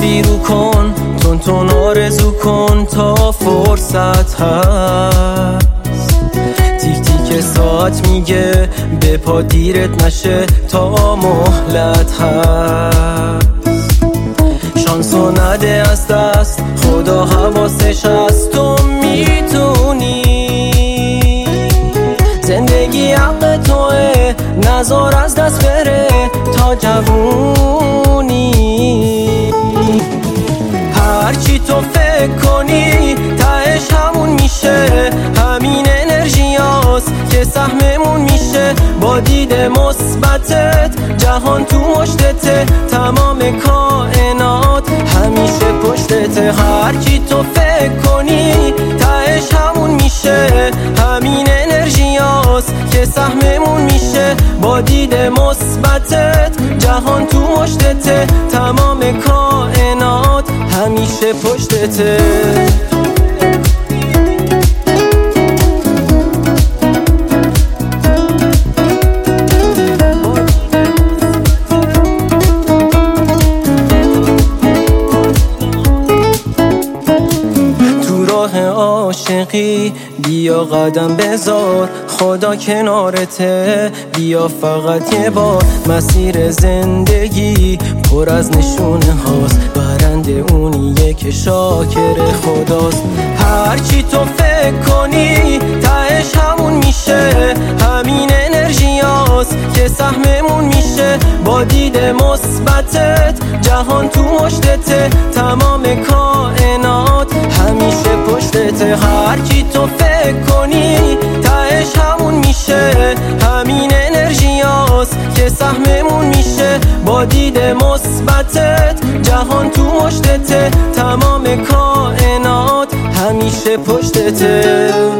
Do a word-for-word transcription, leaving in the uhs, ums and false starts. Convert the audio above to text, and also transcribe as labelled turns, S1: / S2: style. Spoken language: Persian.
S1: خوابی رو کن، تون تون آرزو کن تا فرصت هست. تیک تیک ساعت میگه به پا دیرت نشه تا مهلت هست. شانسو نده از دست، خدا حواسش هست. تو میتونی، زندگی حق توه، نذار از دست بره تا جوونی. هرچی تو فکر کنی تهش همون میشه، همین انرژی هاست که سهممون میشه. با دید مثبتت جهان تو مشتته، تمام کائنات همیشه پشتته. هرچی تو فکر کنی تهش همون میشه، همین انرژی هاست که سهممون میشه. با دید مثبتت جهان تو مشتته، تمام کائنات همیشه پشتته. عاشقی بیا قدم بذار، خدا کنارته، بیا فقط یه بار. مسیر زندگی پر از نشونه هاست، برنده اونیه که شاکر خداست. هرچی تو فکر کنی تهش همون میشه، همین انرژی هاست که سهممون میشه. با دید مثبتت جهان تو مشتته، تمام کائنات همیشه پشتته. هرچی تو فکر کنی تهش همون میشه، همین انرژی هاست که سهممون میشه. با دید مثبتت جهان تو مشتته، تمام کائنات همیشه پشتته.